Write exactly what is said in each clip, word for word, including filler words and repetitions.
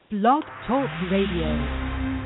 Blog Talk Radio.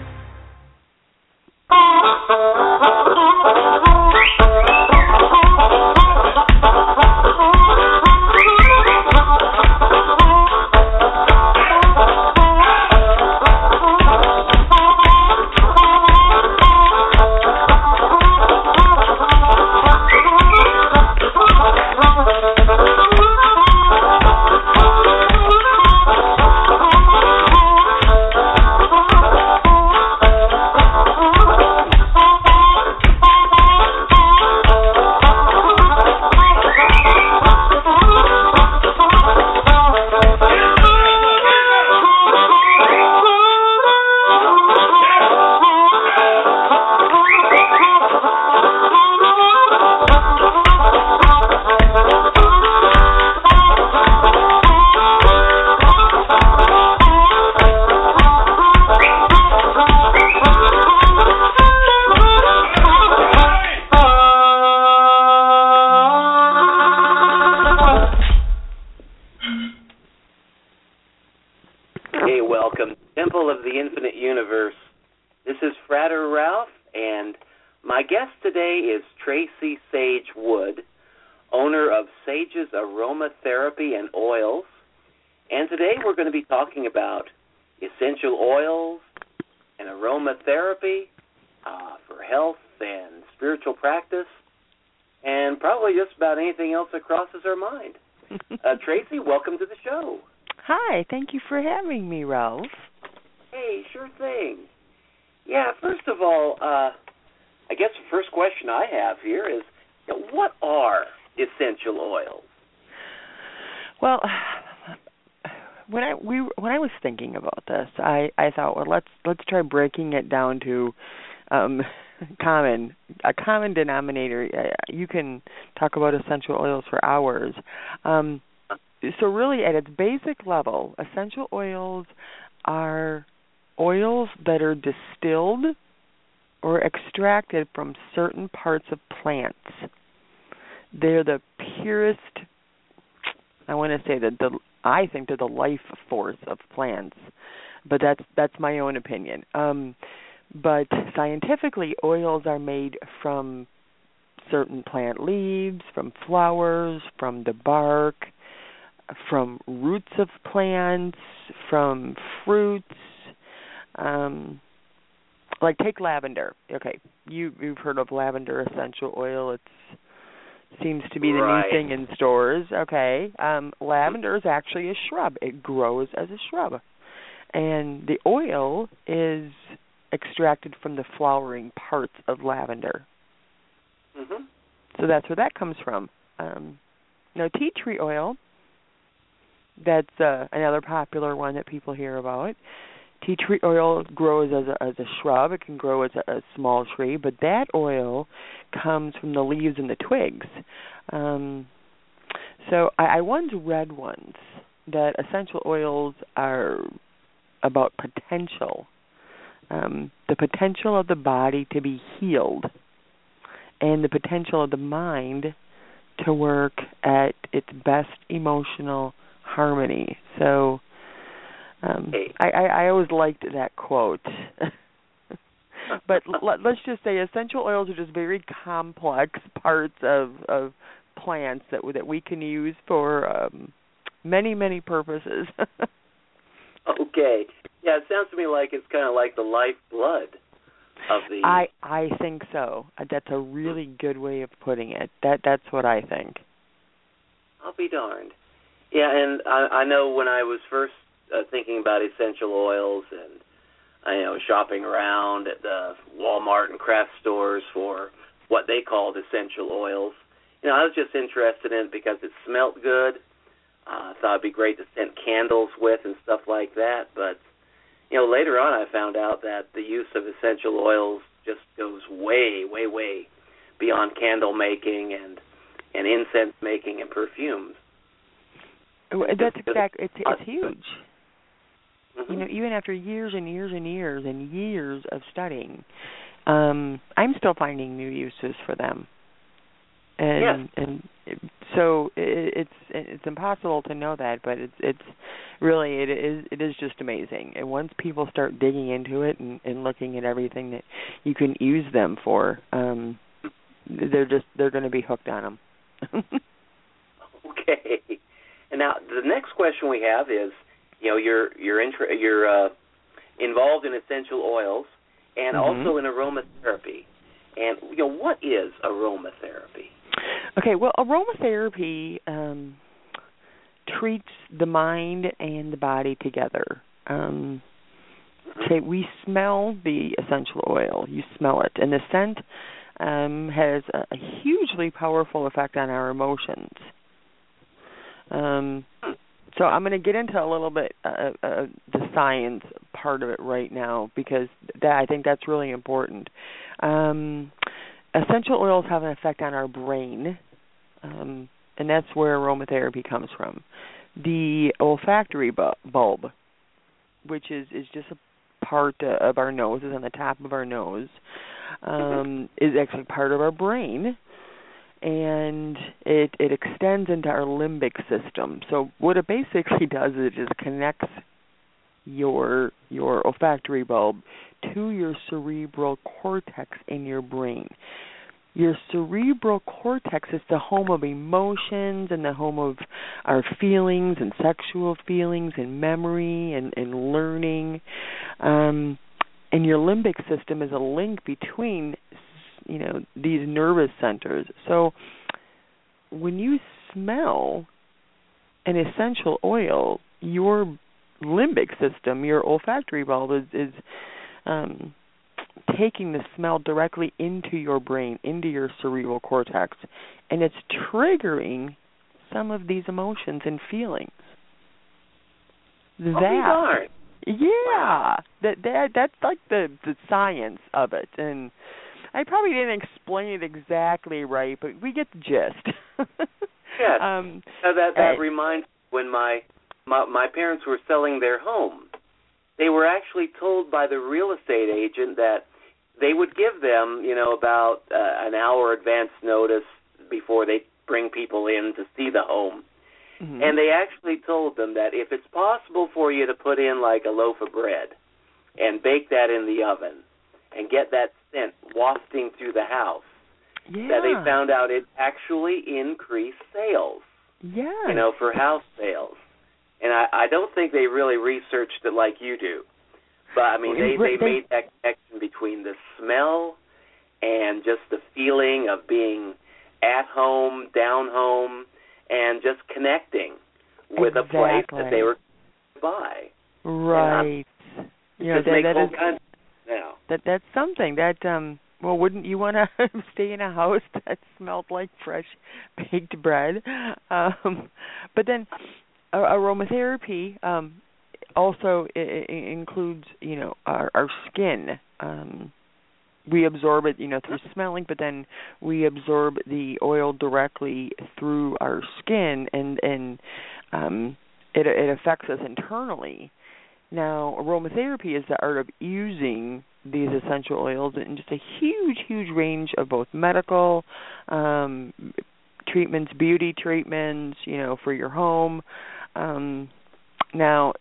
Crosses our mind. Uh, Tracy, welcome to the show. Hi, thank you for having me, Ralph. Hey, sure thing. Yeah, first of all, uh, I guess the first question I have here is, you know, what are essential oils? Well, when I we when I was thinking about this, I, I thought, well, let's let's try breaking it down to um, common a common denominator. You can talk about essential oils for hours. Um, so really, at its basic level, essential oils are oils that are distilled or extracted from certain parts of plants. They're the purest, I want to say that the I think they're the life force of plants, but that's that's my own opinion. Um, But scientifically, oils are made from certain plant leaves, from flowers, from the bark, from roots of plants, from fruits. Um, like take lavender. Okay, you, you've heard of lavender essential oil. It seems to be the right. new thing in stores. Okay, um, lavender is actually a shrub. It grows as a shrub. And the oil is extracted from the flowering parts of lavender. Mm-hmm. So that's where that comes from. Um, now, tea tree oil, that's uh, another popular one that people hear about. Tea tree oil grows as a, as a shrub. It can grow as a, a small tree, but that oil comes from the leaves and the twigs. Um, so I, I once read once that essential oils are about potential. Um, the potential of the body to be healed and the potential of the mind to work at its best emotional harmony. So um, I, I, I always liked that quote. But let, let's just say essential oils are just very complex parts of, of plants that, that we can use for um, many, many purposes. Okay. Yeah, it sounds to me like it's kind of like the lifeblood of the... I I think so. That's a really good way of putting it. That That's what I think. I'll be darned. Yeah, and I, I know when I was first uh, thinking about essential oils and, I you know, shopping around at the Walmart and craft stores for what they called essential oils, you know, I was just interested in it because it smelled good. Uh, I thought it'd be great to scent candles with and stuff like that. But, you know, later on I found out that the use of essential oils just goes way, way, way beyond candle making and, and incense making and perfumes. That's exactly, it's, it's huge. Mm-hmm. You know, even after years and years and years and years of studying, um, I'm still finding new uses for them. And, yes. and so it, it's it's impossible to know that, but it's it's really it is it is just amazing. And once people start digging into it and, and looking at everything that you can use them for, um, they're just they're going to be hooked on them. Okay. And now the next question we have is, you know, you're you're intra- you're uh, involved in essential oils and mm-hmm. also in aromatherapy. And you know, what is aromatherapy? Okay, well, aromatherapy um, treats the mind and the body together. Um, okay, we smell the essential oil. You smell it, and the scent um, has a, a hugely powerful effect on our emotions. Um, so I'm going to get into a little bit uh, uh, the science part of it right now because that I think that's really important. Um, essential oils have an effect on our brain, um, and that's where aromatherapy comes from. The olfactory bu- bulb, which is, is just a part uh, of our nose, is on the top of our nose, um, is actually part of our brain. And it it extends into our limbic system. So what it basically does is it just connects your your olfactory bulb to your cerebral cortex in your brain. Your cerebral cortex is the home of emotions and the home of our feelings and sexual feelings and memory and, and learning. Um, and your limbic system is a link between you know, these nervous centers. So when you smell an essential oil, your limbic system, your olfactory bulb is, is um, taking the smell directly into your brain, into your cerebral cortex, and it's triggering some of these emotions and feelings. Oh, that, yeah, that that that's like the the science of it, and I probably didn't explain it exactly right, but we get the gist. Yes. Um, now that that uh, reminds me when my, my my parents were selling their home, they were actually told by the real estate agent that they would give them, you know, about uh, an hour advance notice before they bring people in to see the home. Mm-hmm. And they actually told them that if it's possible for you to put in like a loaf of bread and bake that in the oven and get that scent wafting through the house, yeah. that they found out it actually increased sales, yes. you know, for house sales. And I, I don't think they really researched it like you do. But, I mean, they, they, they made that connection between the smell and just the feeling of being at home, down home, and just connecting with exactly. a place that they were by. Right. You know, just that, makes that all is, kinds of now. That that's something that um well wouldn't you want to stay in a house that smelled like fresh baked bread? Um, but then uh, aromatherapy um, also I- I includes you know our, our skin. Um, we absorb it you know through smelling, but then we absorb the oil directly through our skin, and and um, it it affects us internally. Now, aromatherapy is the art of using these essential oils in just a huge, huge range of both medical um, treatments, beauty treatments, you know, for your home. Um, now,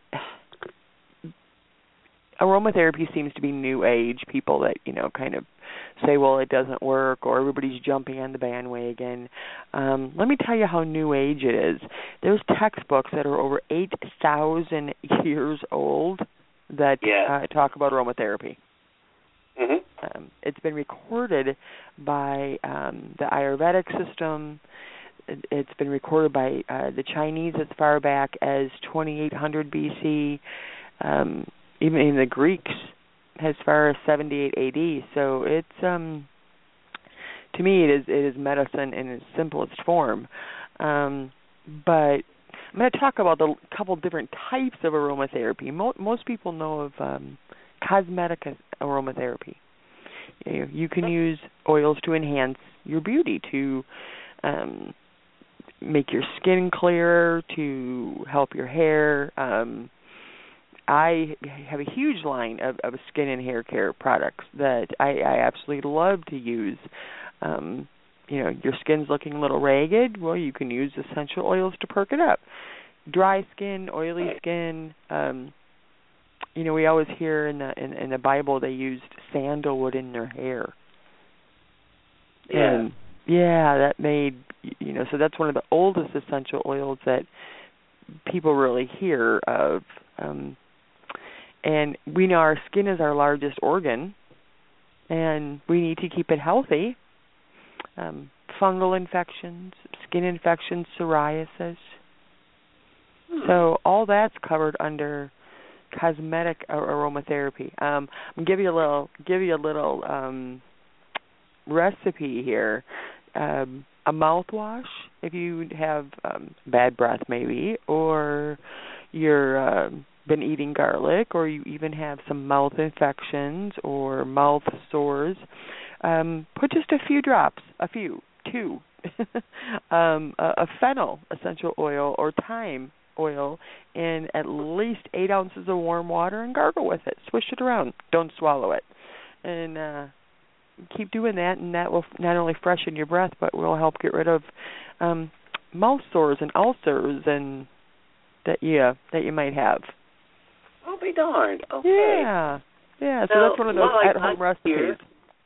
aromatherapy seems to be new age. People that, you know, kind of say, well, it doesn't work, or everybody's jumping on the bandwagon. Um, let me tell you how new age it is. There's textbooks that are over eight thousand years old that yeah. uh, talk about aromatherapy. Mm-hmm. Um, it's been recorded by um, the Ayurvedic system. It's been recorded by uh, the Chinese as far back as twenty-eight hundred B C, um, even in the Greeks as far as seventy-eight A D. So it's, um, to me, it is it is medicine in its simplest form. Um, but I'm going to talk about a couple different types of aromatherapy. Mo- most people know of um, cosmetic aromatherapy. You, you can use oils to enhance your beauty, to um, make your skin clearer, to help your hair. Um, I have a huge line of, of skin and hair care products that I, I absolutely love to use. Um, you know, your skin's looking a little ragged, well, you can use essential oils to perk it up. Dry skin, oily skin, um, you know, we always hear in the in, in the Bible they used sandalwood in their hair. Yeah. And yeah, that made, you know, so that's one of the oldest essential oils that people really hear of. Um, and we know our skin is our largest organ, and we need to keep it healthy. Um, fungal infections, skin infections, psoriasis. Hmm. So all that's covered under cosmetic aromatherapy. Um, I'm gonna give you a little, give you a little um, recipe here. Um, a mouthwash, if you have um, bad breath maybe, or you're uh, been eating garlic, or you even have some mouth infections or mouth sores, um, put just a few drops, a few, two, um, a, a fennel essential oil or thyme oil in at least eight ounces of warm water and gargle with it. Swish it around. Don't swallow it. And uh, keep doing that, and that will not only freshen your breath, but will help get rid of um, mouth sores and ulcers and that you that you might have. I'll be darned. Okay. Yeah, yeah. So now, that's one of those well, at-home I, recipes. Here.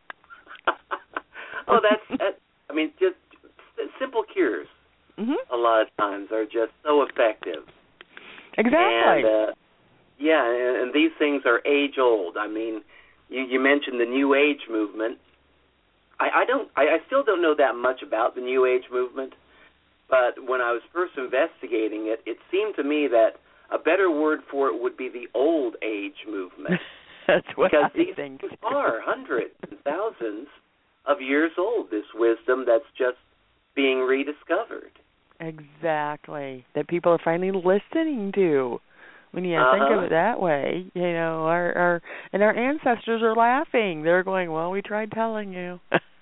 oh, that's, that's. I mean, just simple cures. Mm-hmm. A lot of times are just so effective. Exactly. And uh, yeah, and, and these things are age old. I mean, you, you mentioned the New Age movement. I, I don't. I, I still don't know that much about the New Age movement. But when I was first investigating it, it seemed to me that a better word for it would be the Old Age movement. That's what because I these think. things are hundreds and thousands of years old. This wisdom that's just being rediscovered. Exactly. That people are finally listening to. When you uh-huh. think of it that way, you know, our, our and our ancestors are laughing. They're going, "Well, we tried telling you."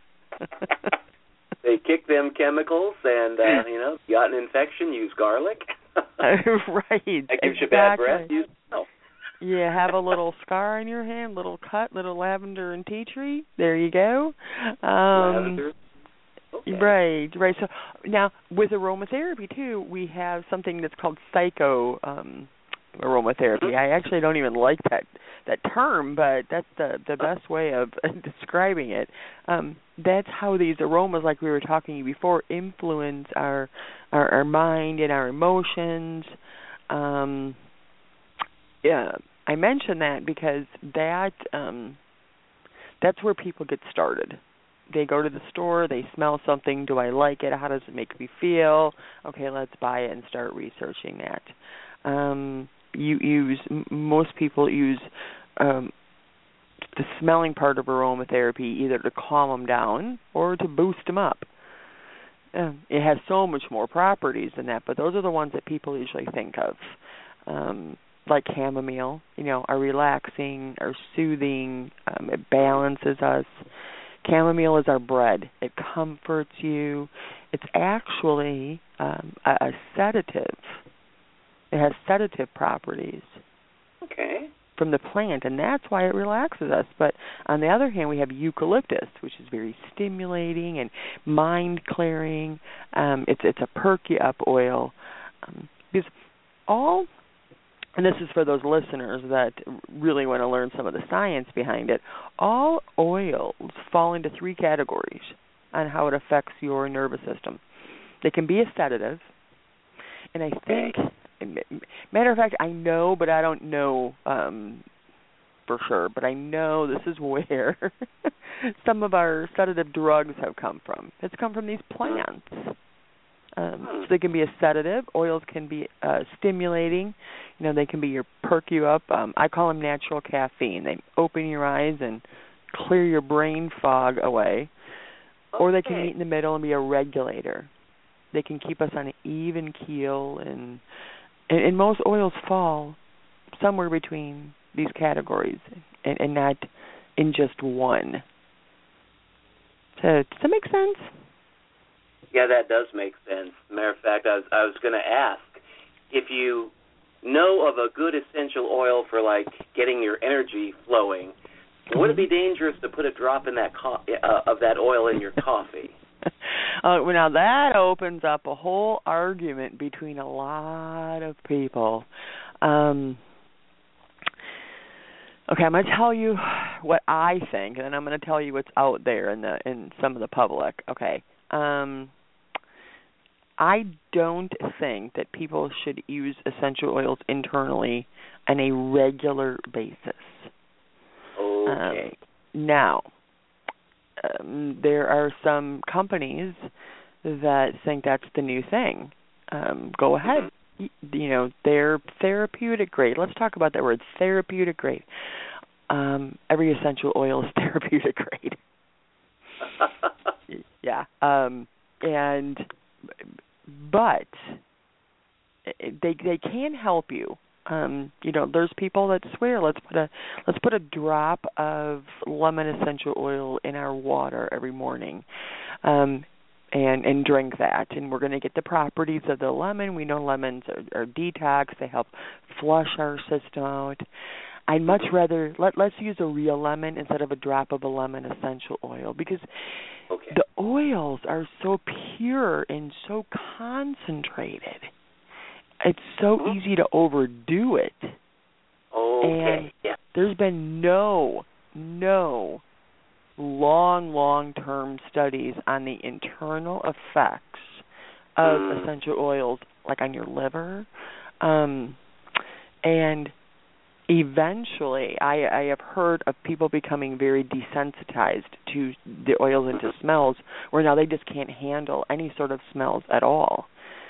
They kick them chemicals, and uh, you know, you got an infection, use garlic. Right. That gives exactly. you bad breath, use no. You have a little scar on your hand, little cut, little lavender and tea tree. There you go. Um, lavender. Okay. Right, right. So now with aromatherapy too, we have something that's called psycho um, aromatherapy. Mm-hmm. I actually don't even like that that term, but that's the the best way of describing it. Um, that's how these aromas, like we were talking before, influence our our, our mind and our emotions. Um, yeah, I mention that because that um, that's where people get started. They go to the store, they smell something, do I like it, how does it make me feel? Okay, let's buy it and start researching that. Um, you use, most people use um, the smelling part of aromatherapy either to calm them down or to boost them up. Um, it has so much more properties than that, but those are the ones that people usually think of. Um, like chamomile, you know, are relaxing, are soothing, um, it balances us. Chamomile is our bread. It comforts you. It's actually um, a, a sedative. It has sedative properties. Okay. From the plant, and that's why it relaxes us. But on the other hand, we have eucalyptus, which is very stimulating and mind-clearing. Um, it's it's a perky-up oil. Um, because all... And this is for those listeners that really want to learn some of the science behind it. All oils fall into three categories on how it affects your nervous system. They can be a sedative, and I think, matter of fact, I know, but I don't know um, for sure, but I know this is where some of our sedative drugs have come from. It's come from these plants. Um, so they can be a sedative. Oils can be uh, stimulating. You know, they can be your perk you up. Um, I call them natural caffeine. They open your eyes and clear your brain fog away. Okay. Or they can meet in the middle and be a regulator. They can keep us on an even keel, and, and, and most oils fall somewhere between these categories and, and not in just one. So, does that make sense? Yeah, that does make sense. Matter of fact, I was I was going to ask if you know of a good essential oil for like getting your energy flowing. Would it be dangerous to put a drop in that co- uh, of that oil in your coffee? uh, well, now that opens up a whole argument between a lot of people. Um, okay, I'm going to tell you what I think, and then I'm going to tell you what's out there in the in some of the public. Okay. Um, I don't think that people should use essential oils internally on a regular basis. Okay. Um, now, um, there are some companies that think that's the new thing. Um, go ahead. Mm-hmm. You know, they're therapeutic grade. Let's talk about that word, therapeutic grade. Um, every essential oil is therapeutic grade. yeah. Um, and but they they can help you. Um, you know, there's people that swear let's put a let's put a drop of lemon essential oil in our water every morning, um, and and drink that, and we're going to get the properties of the lemon. We know lemons are, are detox; they help flush our system out. I'd much rather let let's use a real lemon instead of a drop of a lemon essential oil, because okay. the oils are so pure and so concentrated. It's so mm-hmm. easy to overdo it. Okay. And yeah. there's been no, no long, long-term studies on the internal effects of mm. essential oils, like on your liver. Um, and eventually, I, I have heard of people becoming very desensitized to the oils and to smells, where now they just can't handle any sort of smells at all.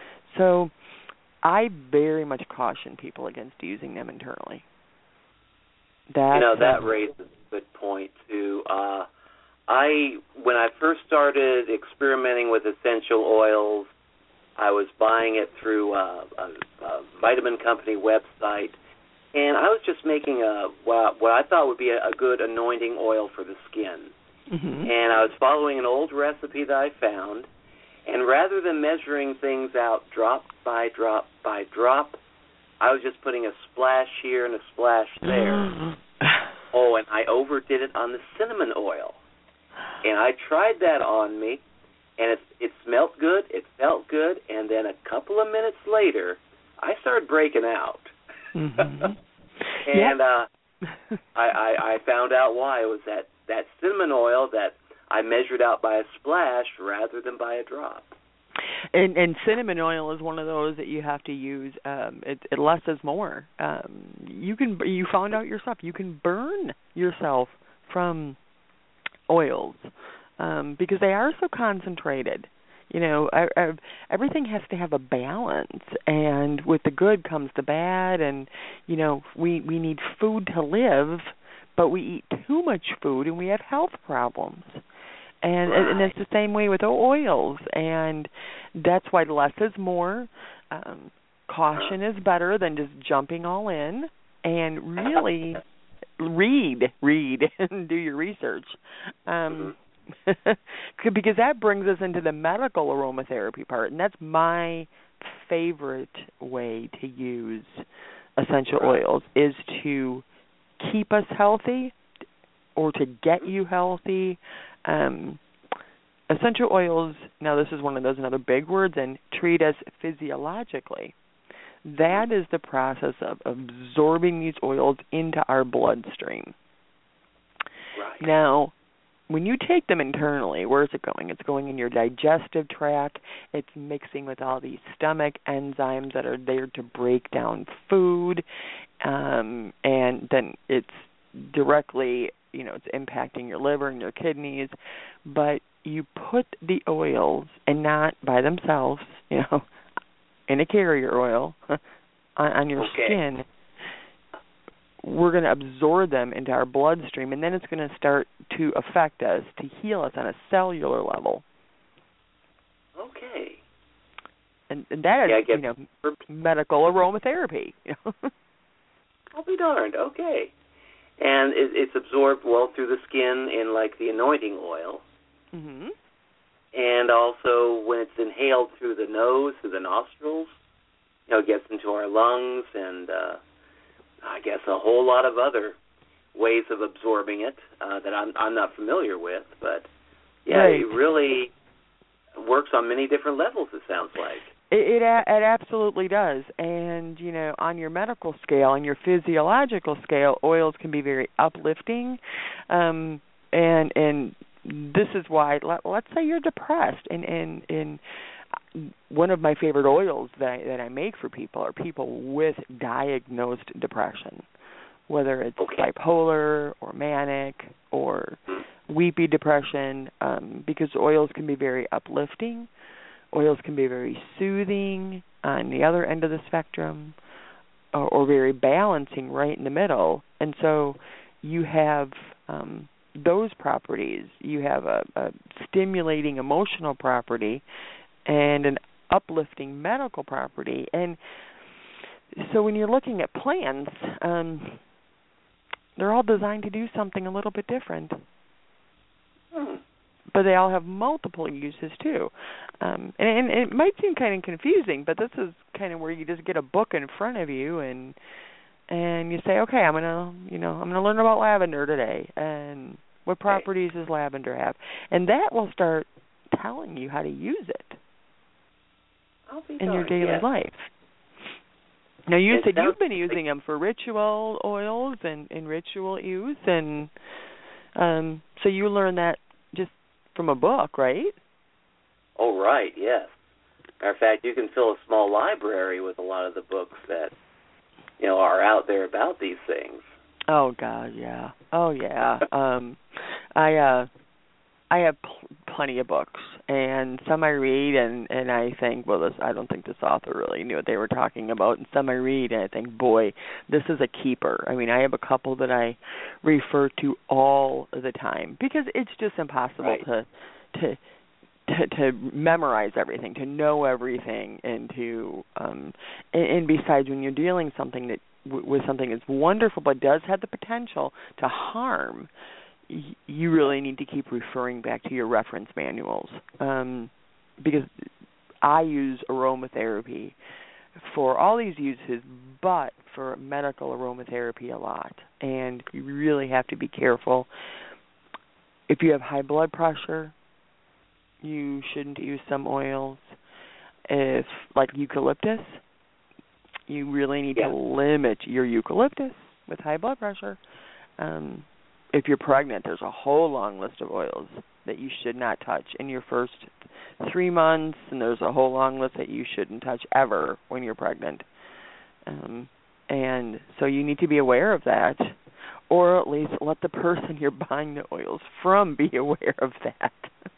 So I very much caution people against using them internally. That, you know, that um, raises a good point, too. Uh, I, when I first started experimenting with essential oils, I was buying it through a, a, a vitamin company website, and I was just making a what, what I thought would be a, a good anointing oil for the skin. Mm-hmm. And I was following an old recipe that I found, and rather than measuring things out drop by drop by drop, I was just putting a splash here and a splash there. Oh, and I overdid it on the cinnamon oil. And I tried that on me, and it, it smelled good, it felt good, and then a couple of minutes later, I started breaking out. Mm-hmm. and uh, I, I, I found out why. It was that, that cinnamon oil that I measured out by a splash rather than by a drop. And, and cinnamon oil is one of those that you have to use. Um, it, it less is more. Um, you can you found out yourself. You can burn yourself from oils um, because they are so concentrated. You know, I, I, everything has to have a balance, and with the good comes the bad. And you know, we we need food to live, but we eat too much food and we have health problems. And, right. and it's the same way with oils, and that's why less is more. Um, caution is better than just jumping all in, and really read, read, and do your research. Um, because that brings us into the medical aromatherapy part, and that's my favorite way to use essential right. oils, is to keep us healthy or to get you healthy. Um, essential oils, now this is one of those another big words, and treat us physiologically. That is the process of absorbing these oils into our bloodstream. Right. Now, when you take them internally, where is it going? It's going in your digestive tract. It's mixing with all these stomach enzymes that are there to break down food, um, and then it's directly, you know, it's impacting your liver and your kidneys. But you put the oils, and not by themselves, you know, in a carrier oil on, on your okay. skin. We're going to absorb them into our bloodstream, and then it's going to start to affect us, to heal us on a cellular level. Okay. And, and that is, yeah, you know, medical aromatherapy. You know? I'll be darned. Okay. And it, it's absorbed well through the skin in, like, the anointing oil. Mm-hmm. And also when it's inhaled through the nose, through the nostrils, you know, it gets into our lungs and, uh, I guess, a whole lot of other ways of absorbing it uh, that I'm, I'm not familiar with. But, yeah, right. it really, works on many different levels, it sounds like. It, it it absolutely does, and you know, on your medical scale, on your physiological scale, oils can be very uplifting, um, and and this is why. Let, let's say you're depressed, and and and one of my favorite oils that I, that I make for people are people with diagnosed depression, whether it's okay. bipolar or manic or weepy depression, um, because oils can be very uplifting. Oils can be very soothing on the other end of the spectrum, or, or very balancing right in the middle. And so you have um, those properties. You have a, a stimulating emotional property and an uplifting medical property. And so when you're looking at plants, um, they're all designed to do something a little bit different. Hmm. But they all have multiple uses too, um, and, and it might seem kind of confusing. But this is kind of where you just get a book in front of you, and and you say, okay, I'm gonna, you know, I'm gonna learn about lavender today, and what properties does lavender have, and that will start telling you how to use it in your daily yeah. life. Now you it said sounds, you've been using them for ritual oils and, and ritual use, and um, so you learn that just from a book, right? Oh, right, yes. Matter of fact, you can fill a small library with a lot of the books that, you know, are out there about these things. Oh God, yeah. Oh yeah. um, I uh, I have pl- plenty of books, and some I read, and, and I think, well, this I don't think this author really knew what they were talking about, and some I read, and I think, boy, this is a keeper. I mean, I have a couple that I refer to all the time because it's just impossible right. to to. To, to memorize everything, to know everything, and to um, and, and besides, when you're dealing something that w- with something that's wonderful but does have the potential to harm, y- you really need to keep referring back to your reference manuals. Um, because I use aromatherapy for all these uses, but for medical aromatherapy a lot, and you really have to be careful. If you have high blood pressure, you shouldn't use some oils. If, like eucalyptus, you really need yeah. to limit your eucalyptus with high blood pressure. Um, if you're pregnant, there's a whole long list of oils that you should not touch in your first three months, and there's a whole long list that you shouldn't touch ever when you're pregnant. Um, and so you need to be aware of that, or at least let the person you're buying the oils from be aware of that.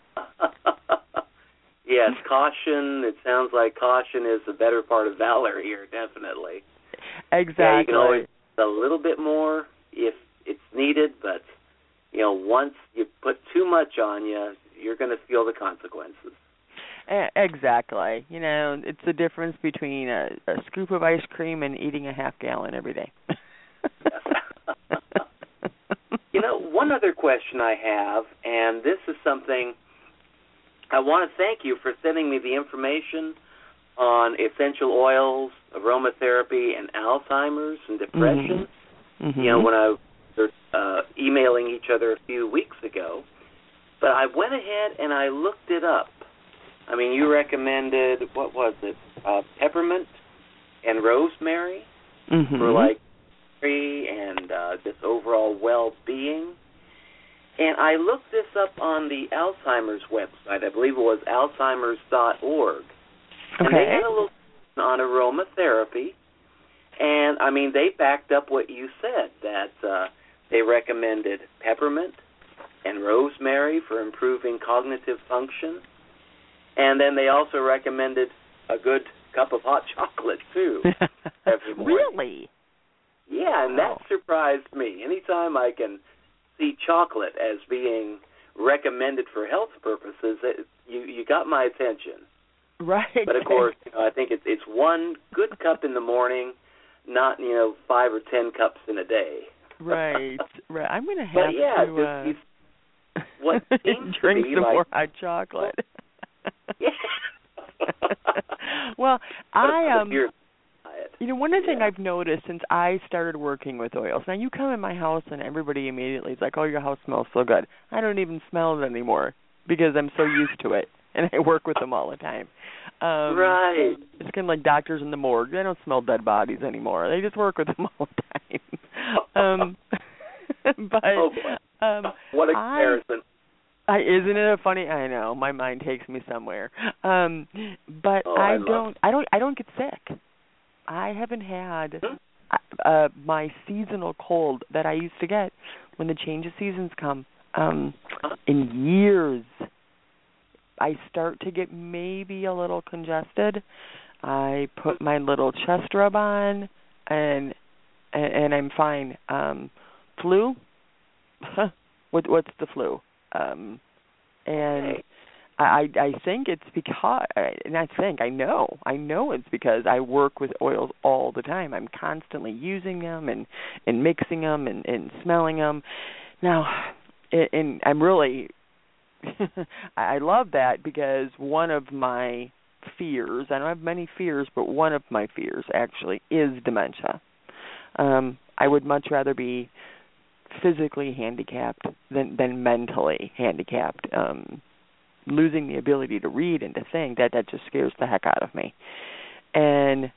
Yes, caution. It sounds like caution is the better part of valor here, definitely. Exactly. Yeah, you can always a little bit more if it's needed, but you know, once you put too much on you, you're going to feel the consequences. Exactly. You know, it's the difference between a, a scoop of ice cream and eating a half gallon every day. Yes. You know, one other question I have, and this is something I want to thank you for sending me the information on essential oils, aromatherapy, and Alzheimer's and depression. Mm-hmm. Mm-hmm. You know, when I was uh, emailing each other a few weeks ago. But I went ahead and I looked it up. I mean, you recommended, what was it, uh, peppermint and rosemary mm-hmm. for, like, free and uh, just overall well-being. And I looked this up on the Alzheimer's website. I believe it was alzheimers dot org. Okay. And they had a little on aromatherapy. And, I mean, they backed up what you said, that uh, they recommended peppermint and rosemary for improving cognitive function. And then they also recommended a good cup of hot chocolate, too, every morning. Really? Yeah, and wow. that surprised me. Anytime I can see chocolate as being recommended for health purposes, it, you you got my attention. Right. But of course, you know, I think it's it's one good cup in the morning, not you know five or ten cups in a day. Right. Right. I'm gonna have but yeah, to uh, just, just what seems drink to be some like, more hot chocolate. Yeah. Well, I um. Diet. You know, one of the yeah. things I've noticed since I started working with oils, now you come in my house and everybody immediately is like, oh, your house smells so good. I don't even smell it anymore because I'm so used to it. and I work with them all the time. Um, right. It's kind of like doctors in the morgue. They don't smell dead bodies anymore. They just work with them all the time. um, but oh boy. Um, what a comparison. I, I, isn't it a funny? I know my mind takes me somewhere. Um, but oh, I, I don't. I don't. I don't get sick. I haven't had hmm? uh, my seasonal cold that I used to get when the change of seasons come um, in years. I start to get maybe a little congested. I put my little chest rub on, and and, and I'm fine. Um, flu? what what's the flu? Um, and I I think it's because, and I think I know I know it's because I work with oils all the time. I'm constantly using them and, and mixing them and, and smelling them. Now, and I'm really I love that because one of my fears, I don't have many fears, but one of my fears actually is dementia. Um, I would much rather be physically handicapped than, than mentally handicapped. Um, losing the ability to read and to think, that, that just scares the heck out of me. And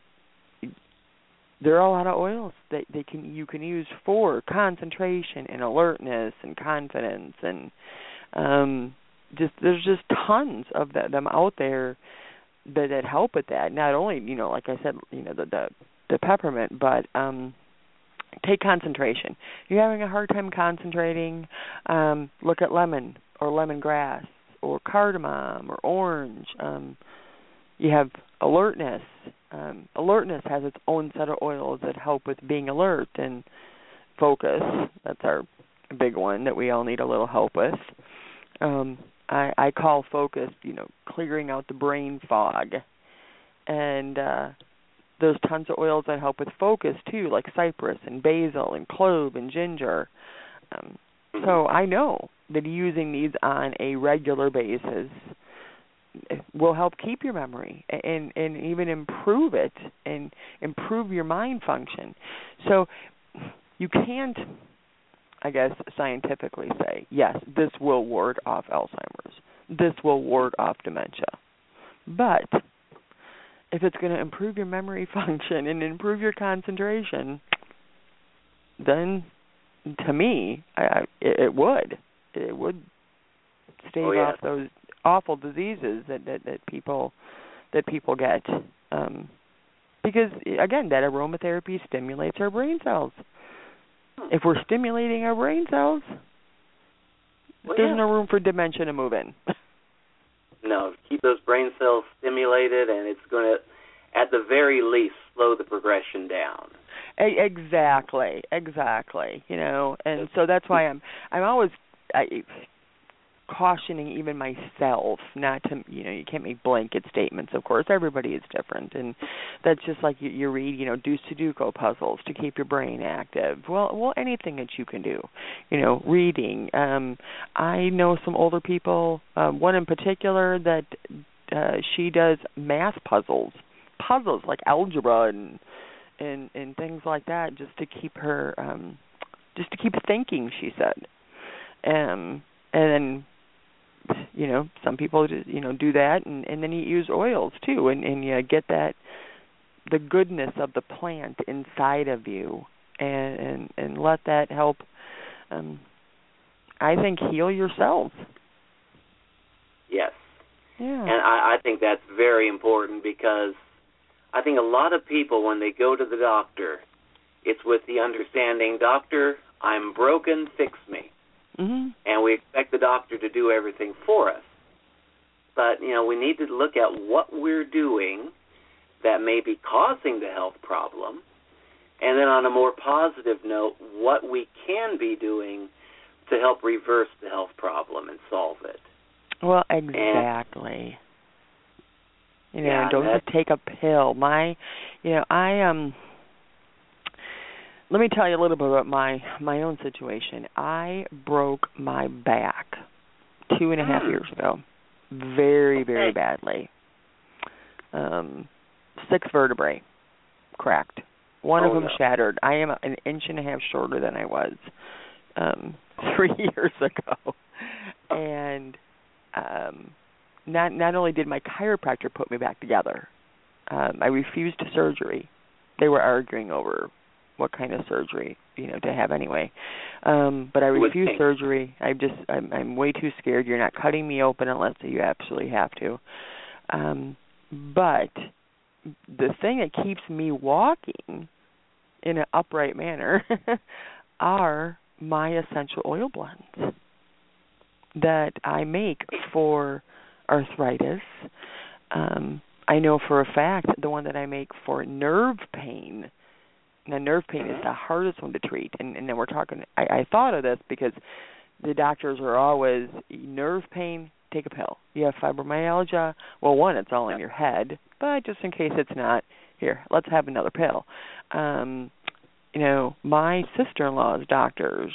there are a lot of oils that they can you can use for concentration and alertness and confidence and Um, just there's just tons of the, them out there that, that help with that. Not only, you know, like I said, you know, the the, the peppermint, but um, take concentration. You're having a hard time concentrating, um, look at lemon or lemongrass or cardamom or orange. Um, you have alertness. Um, alertness has its own set of oils that help with being alert and focus. That's our big one that we all need a little help with. Um, I, I call focus, you know, clearing out the brain fog. And uh, there's tons of oils that help with focus, too, like cypress and basil and clove and ginger. Um, so I know that using these on a regular basis will help keep your memory and, and even improve it and improve your mind function. So you can't, I guess, scientifically say, yes, this will ward off Alzheimer's. This will ward off dementia. But if it's going to improve your memory function and improve your concentration, then to me, I, I, it, it would. It would stave oh, yeah. off those awful diseases that, that, that people that people get. Um, because, again, that aromatherapy stimulates our brain cells. If we're stimulating our brain cells, well, there's yeah. no room for dementia to move in. No, keep those brain cells stimulated, and it's going to, at the very least, slow the progression down. Exactly, exactly. You know, and so that's why I'm I'm always I, cautioning even myself not to, you know, you can't make blanket statements, of course. Everybody is different, and that's just like you, you read, you know, do Sudoku puzzles to keep your brain active. Well, well, anything that you can do, you know, reading. Um, I know some older people, um, one in particular that uh, she does math puzzles, puzzles like algebra and and and things like that, just to keep her, um, just to keep thinking. She said, um, and then. You know, some people just, you know, do that, and, and then you use oils too, and, and you get that, the goodness of the plant inside of you, and and, and let that help, um, I think, heal yourself. Yes. Yeah. And I, I think that's very important because I think a lot of people, when they go to the doctor, it's with the understanding, doctor, I'm broken, fix me. Mm-hmm. And we expect the doctor to do everything for us. But, you know, we need to look at what we're doing that may be causing the health problem, and then on a more positive note, what we can be doing to help reverse the health problem and solve it. Well, exactly. And, you know, yeah, don't just take a pill. My, you know, I um. Let me tell you a little bit about my, my own situation. I broke my back two and a half mm. years ago, very, very okay. badly. Um, six vertebrae cracked. One oh, of them no. shattered. I am an inch and a half shorter than I was um, three years ago. And um, not not only did my chiropractor put me back together, um, I refused surgery. They were arguing over what kind of surgery, you know, to have anyway. Um, but I refused surgery. I just, I'm, I'm way too scared. You're not cutting me open unless you absolutely have to. Um, but the thing that keeps me walking in an upright manner are my essential oil blends that I make for arthritis. Um, I know for a fact the one that I make for nerve pain. Now, nerve pain is the hardest one to treat, and, and then we're talking. I, I thought of this because the doctors are always nerve pain. Take a pill. You have fibromyalgia. Well, one, it's all in your head, but just in case it's not, here, let's have another pill. Um, you know, my sister-in-law's doctors,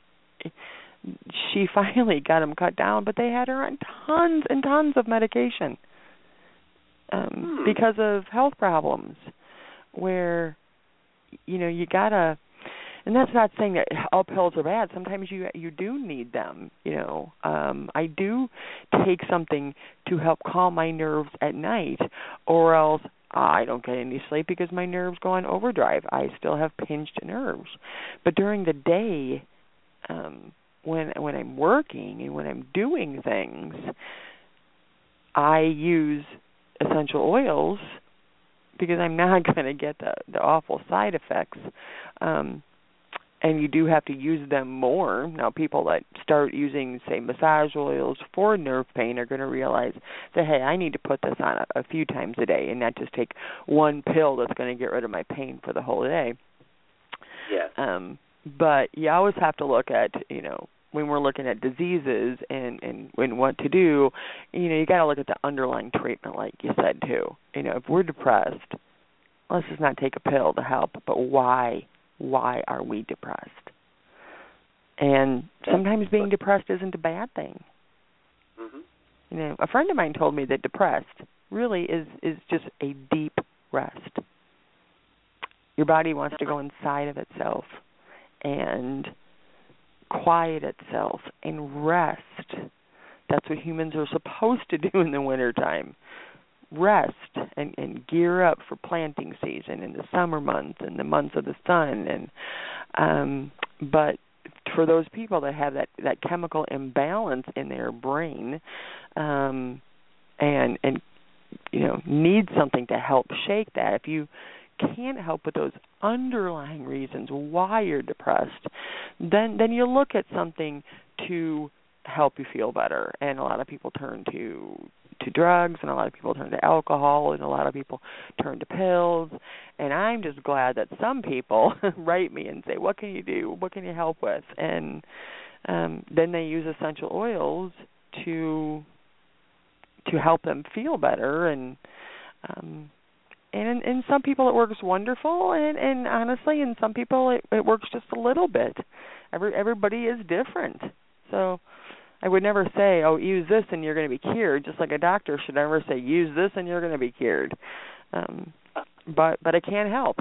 she finally got them cut down, but they had her on tons and tons of medication um, hmm. because of health problems where, you know, you gotta, and that's not saying that all pills are bad. Sometimes you you do need them. You know, um, I do take something to help calm my nerves at night, or else I don't get any sleep because my nerves go on overdrive. I still have pinched nerves, but during the day, um, when when I'm working and when I'm doing things, I use essential oils because I'm not going to get the, the awful side effects. Um, and you do have to use them more. Now, people that start using, say, massage oils for nerve pain are going to realize that, hey, I need to put this on a, a few times a day and not just take one pill that's going to get rid of my pain for the whole day. Yes. Um, but you always have to look at, you know, when we're looking at diseases and, and, and what to do, you know, you got to look at the underlying treatment, like you said, too. You know, if we're depressed, let's just not take a pill to help, but why? Why are we depressed? And sometimes being depressed isn't a bad thing. Mm-hmm. You know, a friend of mine told me that depressed really is, is just a deep rest. Your body wants to go inside of itself and quiet itself and rest. That's what humans are supposed to do in the wintertime. Rest and, and gear up for planting season in the summer months and the months of the sun. And um, but for those people that have that, that chemical imbalance in their brain um, and and you know need something to help shake that, if you can't help with those underlying reasons why you're depressed, then then you look at something to help you feel better. And a lot of people turn to to drugs, and a lot of people turn to alcohol, and a lot of people turn to pills. And I'm just glad that some people write me and say, what can you do? What can you help with? And um, then they use essential oils to to help them feel better. And um And in, in some people it works wonderful, and, and honestly, in some people it, it works just a little bit. Every everybody is different. So I would never say, oh, use this and you're going to be cured, just like a doctor should never say, use this and you're going to be cured. Um, but but it can help.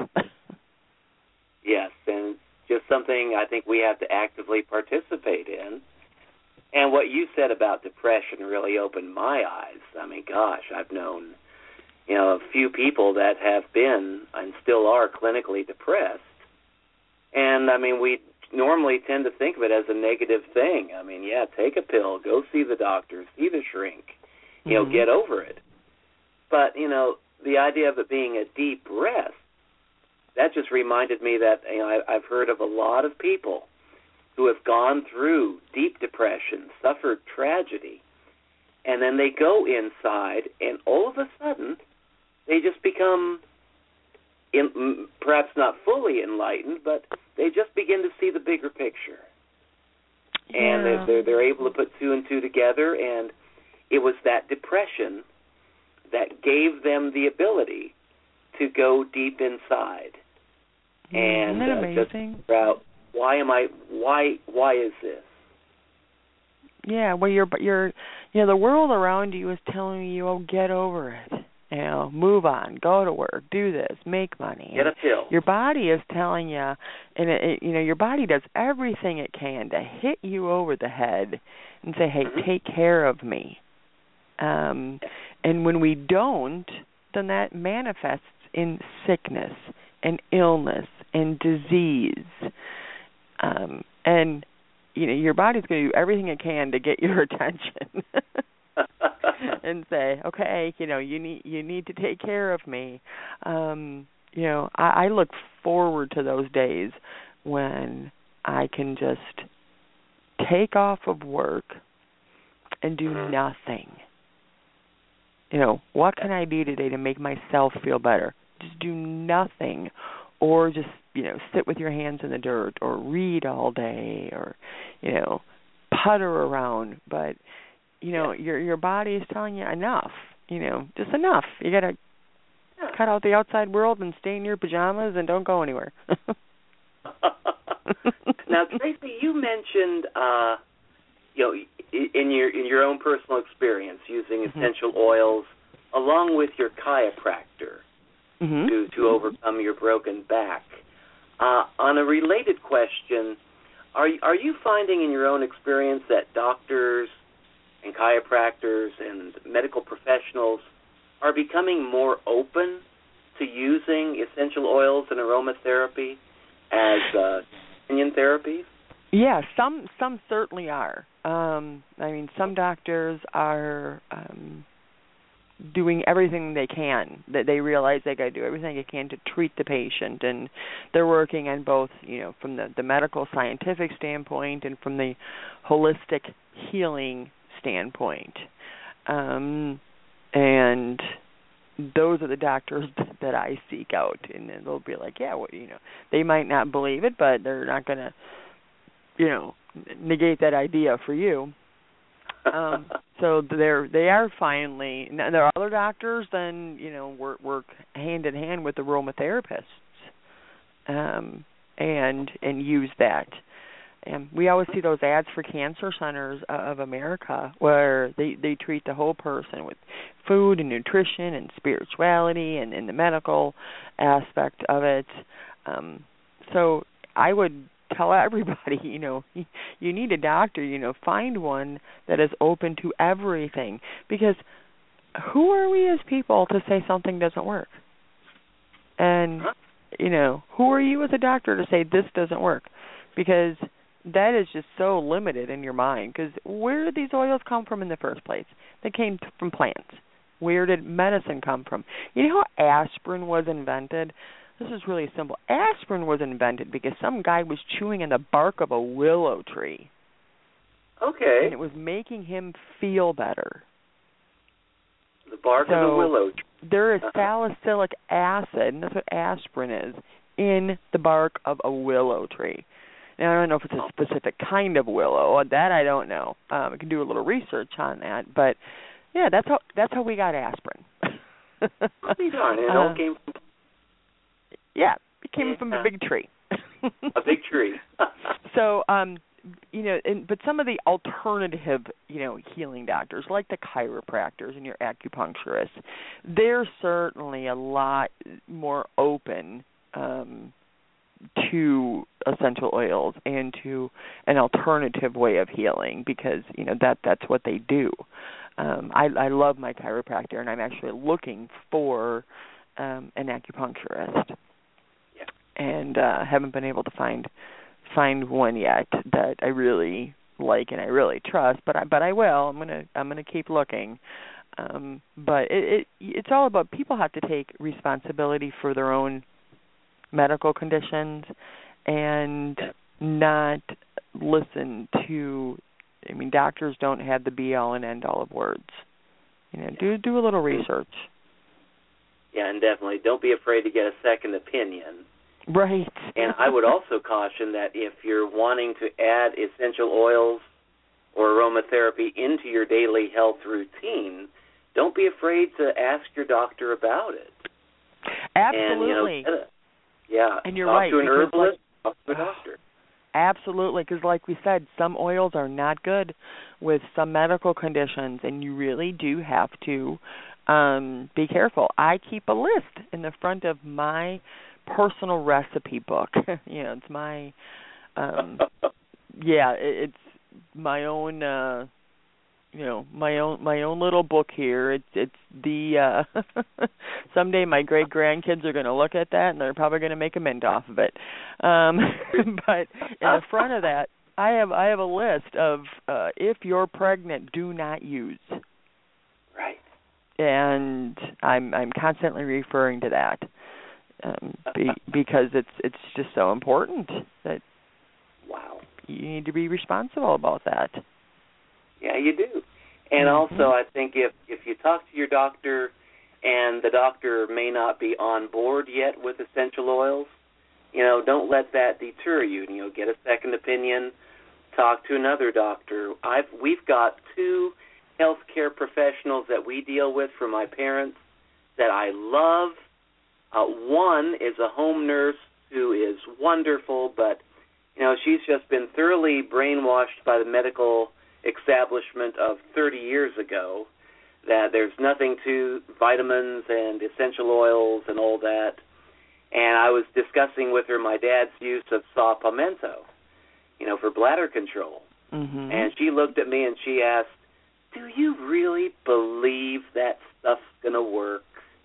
Yes, and just something I think we have to actively participate in. And what you said about depression really opened my eyes. I mean, gosh, I've known you know, a few people that have been and still are clinically depressed. And, I mean, we normally tend to think of it as a negative thing. I mean, yeah, take a pill, go see the doctor, see the shrink, you know, mm-hmm. get over it. But, you know, the idea of it being a deep rest, that just reminded me that, you know, I, I've heard of a lot of people who have gone through deep depression, suffered tragedy, and then they go inside, and all of a sudden, they just become, in, perhaps not fully enlightened, but they just begin to see the bigger picture. Yeah. And they're, they're, they're able to put two and two together, and it was that depression that gave them the ability to go deep inside. Mm, and isn't that uh, amazing? just figure out, why am I, why, why is this? Yeah, well, you're, you're, you know, the world around you is telling you, oh, get over it. You know, move on, go to work, do this, make money. Get a pill. Your body is telling you, and it, it, you know, your body does everything it can to hit you over the head and say, hey, mm-hmm. take care of me. Um, and when we don't, then that manifests in sickness and illness and disease. Um, and, you know, your body's going to do everything it can to get your attention and say, okay, you know, you need you need to take care of me. Um, you know, I, I look forward to those days when I can just take off of work and do nothing. You know, what can I do today to make myself feel better? Just do nothing, or just, you know, sit with your hands in the dirt, or read all day, or, you know, putter around. But, you know, your your body is telling you enough. You know, just enough. You got to cut out the outside world and stay in your pajamas and don't go anywhere. Now, Tracy, you mentioned, uh, you know, in your in your own personal experience using essential mm-hmm. oils along with your chiropractor mm-hmm. to to overcome your broken back. Uh, on a related question, are are you finding in your own experience that doctors and chiropractors and medical professionals are becoming more open to using essential oils and aromatherapy as uh, opinion therapies? Yeah, some some certainly are. Um, I mean, some doctors are um, doing everything they can. That they realize they got to do everything they can to treat the patient, and they're working on both, you know, from the, the medical scientific standpoint and from the holistic healing standpoint. Um, and those are the doctors that I seek out, and they'll be like, yeah, well, you know, they might not believe it, but they're not going to, you know, negate that idea for you. Um, so they're they are finally. Now, there are other doctors then, you know, work work hand in hand with the aromatherapists, um, and and use that. And we always see those ads for Cancer Centers of America where they, they treat the whole person with food and nutrition and spirituality and, and the medical aspect of it. Um, so I would tell everybody, you know, you need a doctor, you know, find one that is open to everything. Because who are we as people to say something doesn't work? And, you know, who are you as a doctor to say this doesn't work? Because that is just so limited in your mind. Because where did these oils come from in the first place? They came from plants. Where did medicine come from? You know how aspirin was invented? This is really simple. Aspirin was invented because some guy was chewing on the bark of a willow tree. Okay. And it was making him feel better. The bark so of the willow tree. There is uh-huh. salicylic acid, and that's what aspirin is, in the bark of a willow tree. Now, I don't know if it's a specific kind of willow. That I don't know. Um, I can do a little research on that. But, yeah, that's how that's how we got aspirin. Oh, these aren't. It all uh, came from... Yeah, it came yeah. from a big tree. A big tree. So, um, you know, and, but some of the alternative, you know, healing doctors, like the chiropractors and your acupuncturists, they're certainly a lot more open um, to essential oils and to an alternative way of healing because, you know, that that's what they do. Um, I, I love my chiropractor, and I'm actually looking for um, an acupuncturist. Yeah. And uh, haven't been able to find find one yet that I really like and I really trust. But I, but I will. I'm gonna I'm gonna keep looking. Um, but it, it it's all about people have to take responsibility for their own medical conditions and not listen to. I mean, doctors don't have the be all and end all of words. You know, do do a little research. Yeah, and definitely don't be afraid to get a second opinion. Right. And I would also caution that if you're wanting to add essential oils or aromatherapy into your daily health routine, don't be afraid to ask your doctor about it. Absolutely. And, you know, yeah. And you're talk right. to an herbalist, like, talk to a doctor. Absolutely, because like we said, some oils are not good with some medical conditions, and you really do have to um, be careful. I keep a list in the front of my personal recipe book. you know, it's my, um, yeah, it, it's my own uh, you know, my own my own little book here. It's it's the uh someday my great grandkids are going to look at that and they're probably going to make a mint off of it. Um but in the front of that, I have I have a list of uh if you're pregnant, do not use. Right. And I'm I'm constantly referring to that. Um be, because it's it's just so important that wow. You need to be responsible about that. Yeah, you do. And mm-hmm. also, I think if, if you talk to your doctor and the doctor may not be on board yet with essential oils, you know, don't let that deter you. You know, get a second opinion, talk to another doctor. I've We've got two healthcare professionals that we deal with for my parents that I love. Uh, one is a home nurse who is wonderful, but, you know, she's just been thoroughly brainwashed by the medical establishment of thirty years ago that there's nothing to vitamins and essential oils and all that. And I was discussing with her my dad's use of saw palmetto, you know, for bladder control. Mm-hmm. And she looked at me and she asked, do you really believe that stuff's going to work?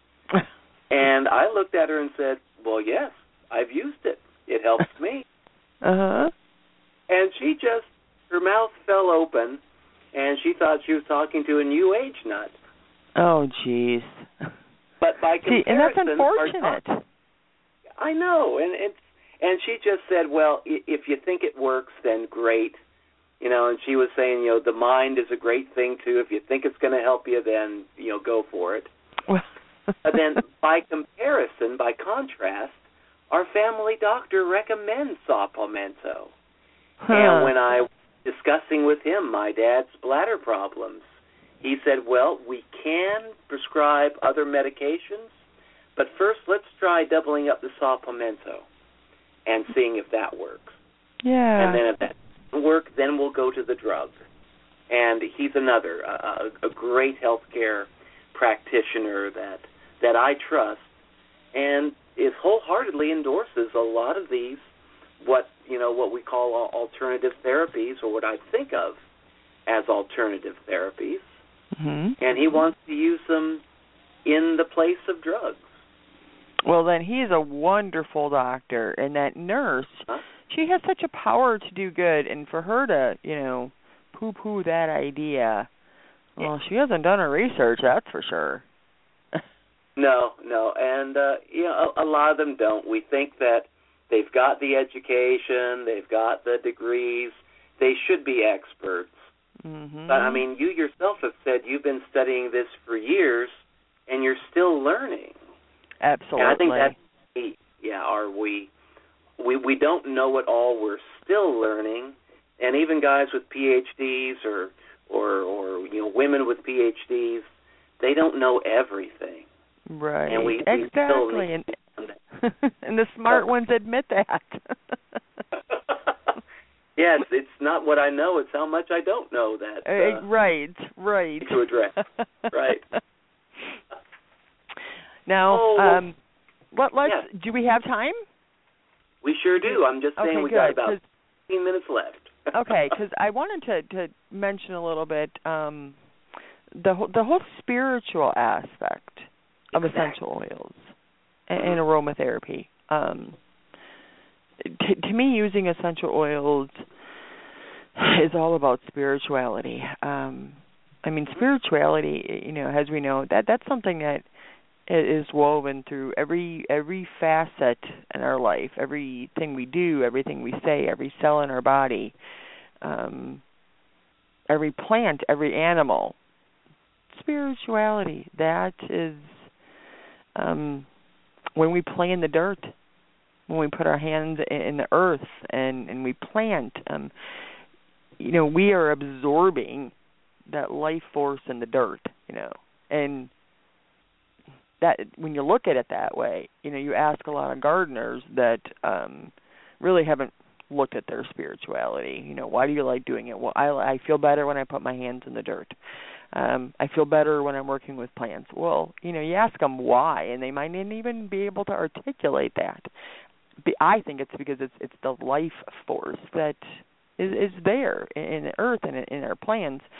And I looked at her and said, well, yes, I've used it. It helps me. Uh-huh. And she just, her mouth fell open, and she thought she was talking to a new age nut. Oh, jeez. But by comparison, see, and that's unfortunate. Our, I know, and it's and she just said, well, if you think it works, then great. You know, and she was saying, you know, the mind is a great thing, too. If you think it's going to help you, then, you know, go for it. But then by comparison, by contrast, our family doctor recommends saw palmetto. Huh. And when I was discussing with him my dad's bladder problems, he said, well, we can prescribe other medications, but first let's try doubling up the saw palmetto and seeing if that works. Yeah. And then if that doesn't work, then we'll go to the drug. And he's another, uh, a great healthcare practitioner that that I trust and is wholeheartedly endorses a lot of these, what you know, what we call alternative therapies, or what I think of as alternative therapies. Mm-hmm. And he wants to use them in the place of drugs. Well, then he's a wonderful doctor, and that nurse, huh? She has such a power to do good, and for her to, you know, poo-poo that idea, well, yeah. She hasn't done her research, that's for sure. No, no, and uh, you know, a, a lot of them don't. We think that they've got the education, they've got the degrees, they should be experts. Mm-hmm. But, I mean, you yourself have said you've been studying this for years, and you're still learning. Absolutely. And I think that's, yeah, are we, we, we don't know it all, we're still learning, and even guys with P H Ds or, or, or you know, women with P H Ds, they don't know everything. Right, and we, exactly, we and, and the smart ones admit that. Yes, it's not what I know, it's how much I don't know that. Uh, right, right. To address, right. Now, oh, well, um, what, let's, yeah. do we have time? We sure do. I'm just saying okay, we good, got about fifteen minutes left. Okay, because I wanted to, to mention a little bit um, the the whole spiritual aspect of exactly. essential oils and, and aromatherapy. Um, to, to me, using essential oils is all about spirituality. Um, I mean, spirituality, you know, as we know, that that's something that is woven through every every facet in our life, everything we do, everything we say, every cell in our body, um, every plant, every animal. Spirituality, that is um, when we play in the dirt, when we put our hands in the earth and, and we plant, um, you know, we are absorbing that life force in the dirt, you know, and that when you look at it that way, you know, you ask a lot of gardeners that um, really haven't looked at their spirituality. You know, why do you like doing it? Well, I, I feel better when I put my hands in the dirt. Um, I feel better when I'm working with plants. Well, you know, you ask them why, and they might not even be able to articulate that. I think it's because it's it's the life force that is, is there in the earth and in our plants.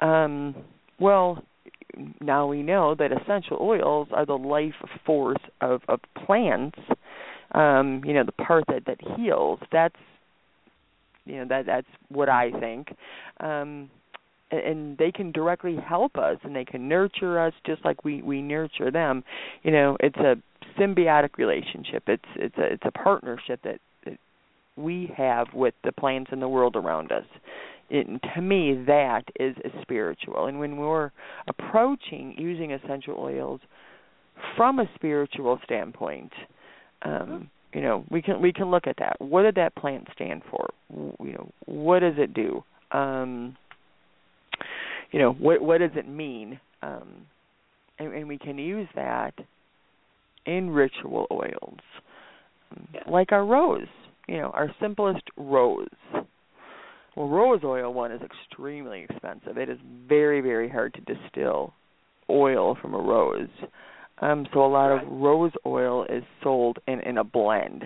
Um, well, now we know that essential oils are the life force of, of plants. Um, you know, the part that, that heals. That's, you know, that that's what I think. Um, and, and they can directly help us, and they can nurture us just like we, we nurture them. You know, it's a symbiotic relationship. It's it's a it's a partnership that, that we have with the plants in the world around us. It, to me, that is, is spiritual. And when we're approaching using essential oils from a spiritual standpoint, um, you know, we can we can look at that. What did that plant stand for? You know, what does it do? Um, you know, what what does it mean? Um, and, and we can use that in ritual oils, um, yeah. like our rose. You know, our simplest rose. Well, rose oil, one, is extremely expensive. It is very, very hard to distill oil from a rose. Um, so a lot right. of rose oil is sold in, in a blend.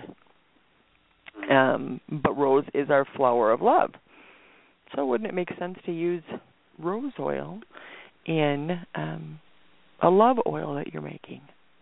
Um, but rose is our flower of love. So wouldn't it make sense to use rose oil in um, a love oil that you're making?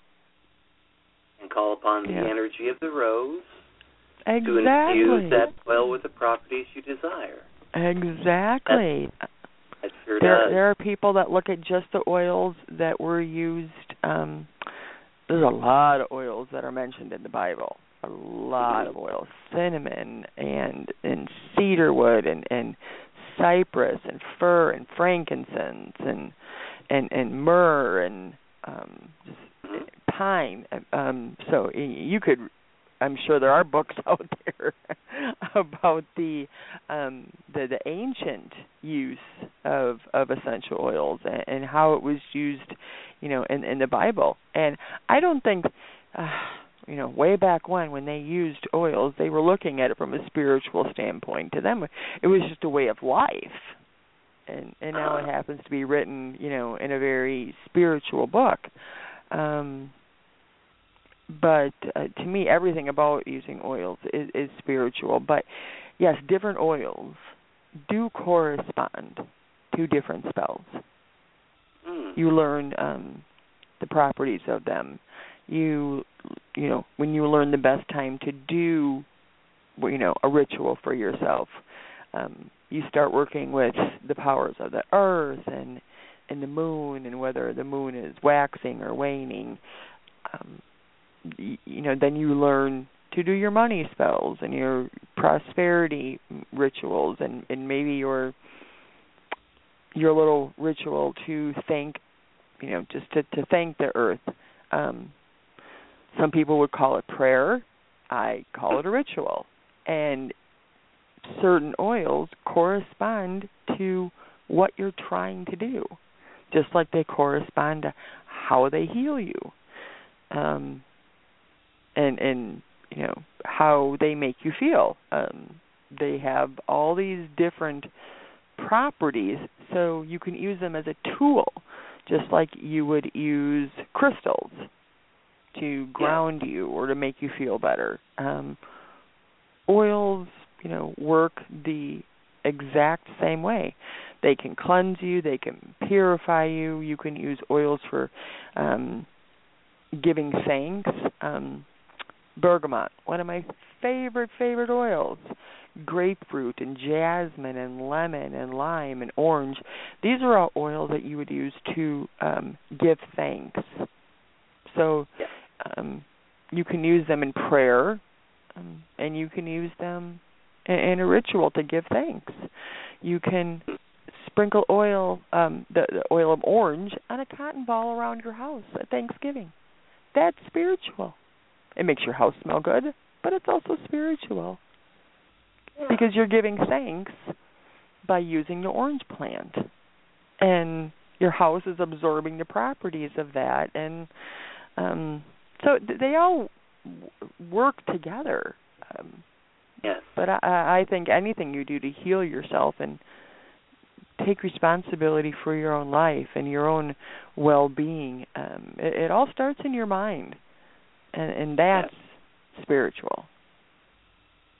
And call upon yeah. the energy of the rose. Exactly. To infuse that oil with the properties you desire. Exactly. That, that sure there, does. there are people that look at just the oils that were used. Um, there's a lot of oils that are mentioned in the Bible. A lot of oils. Cinnamon and, and cedarwood and, and cypress and fir and frankincense and and, and myrrh and um, just mm-hmm. pine. Um, so you could... I'm sure there are books out there about the um, the, the ancient use of, of essential oils and, and how it was used, you know, in, in the Bible. And I don't think, uh, you know, way back when, when they used oils, they were looking at it from a spiritual standpoint. To them, it was just a way of life. And and now it happens to be written, you know, in a very spiritual book. Um But uh, to me, everything about using oils is, is spiritual. But, yes, different oils do correspond to different spells. Mm. You learn um, the properties of them. You, you know, when you learn the best time to do, you know, a ritual for yourself, um, you start working with the powers of the earth and, and the moon and whether the moon is waxing or waning. Um You know, then you learn to do your money spells and your prosperity rituals, and, and maybe your your little ritual to thank, you know, just to, to thank the earth. Um, some people would call it prayer. I call it a ritual. And certain oils correspond to what you're trying to do, just like they correspond to how they heal you. Um And, and you know, how they make you feel. Um, they have all these different properties, so you can use them as a tool, just like you would use crystals to ground yeah. you or to make you feel better. Um, oils, you know, work the exact same way. They can cleanse you. They can purify you. You can use oils for um, giving thanks. Um, bergamot, one of my favorite, favorite oils. Grapefruit and jasmine and lemon and lime and orange. These are all oils that you would use to um, give thanks. So um, you can use them in prayer, um, and you can use them in, in a ritual to give thanks. You can sprinkle oil, um, the, the oil of orange, on a cotton ball around your house at Thanksgiving. That's spiritual. It makes your house smell good, but it's also spiritual because you're giving thanks by using the orange plant. And your house is absorbing the properties of that. And um, so they all work together. Um, yes. But I, I think anything you do to heal yourself and take responsibility for your own life and your own well-being, um, it, it all starts in your mind. And, and that's yes. spiritual.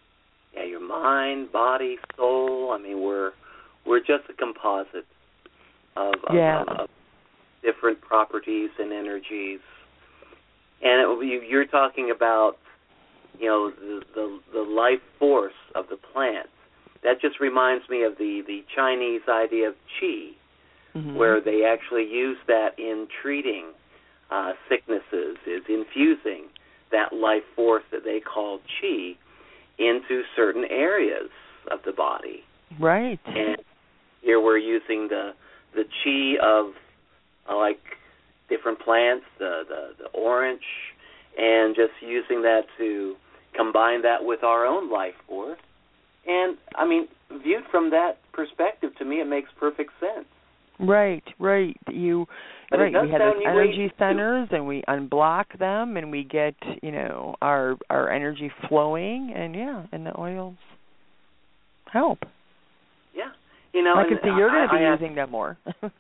Yeah, your mind, body, soul. I mean, we're we're just a composite. of, yeah. of, of different properties and energies. And it will be, you're talking about, you know, the, the the life force of the plant. That just reminds me of the, the Chinese idea of qi, mm-hmm. where they actually use that in treating uh, sicknesses, is infusing that life force that they call qi into certain areas of the body. Right. And here we're using the the qi of uh, like different plants, the, the the orange, and just using that to combine that with our own life force. And, I mean, viewed from that perspective, to me, it makes perfect sense. Right, right. You, but right. We have those energy way. centers, and we unblock them, and we get, you know, our our energy flowing, and yeah, and the oils help. Yeah, you know, I can see you're going to be I using have, them more.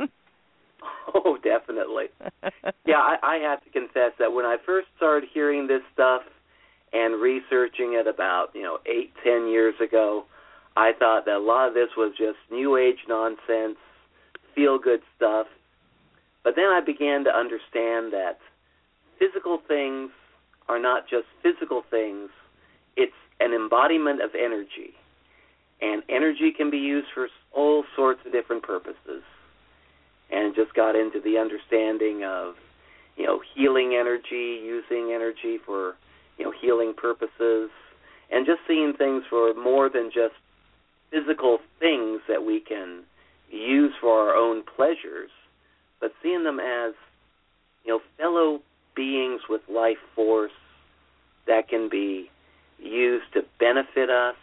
Oh, definitely. Yeah, I, I have to confess that when I first started hearing this stuff and researching it about, you know, eight, ten years ago, I thought that a lot of this was just New Age nonsense, feel-good stuff. But then I began to understand that physical things are not just physical things. It's an embodiment of energy. And energy can be used for all sorts of different purposes. And just got into the understanding of, you know, healing energy, using energy for, you know, healing purposes, and just seeing things for more than just physical things that we can use for our own pleasures, but seeing them as, you know, fellow beings with life force that can be used to benefit us,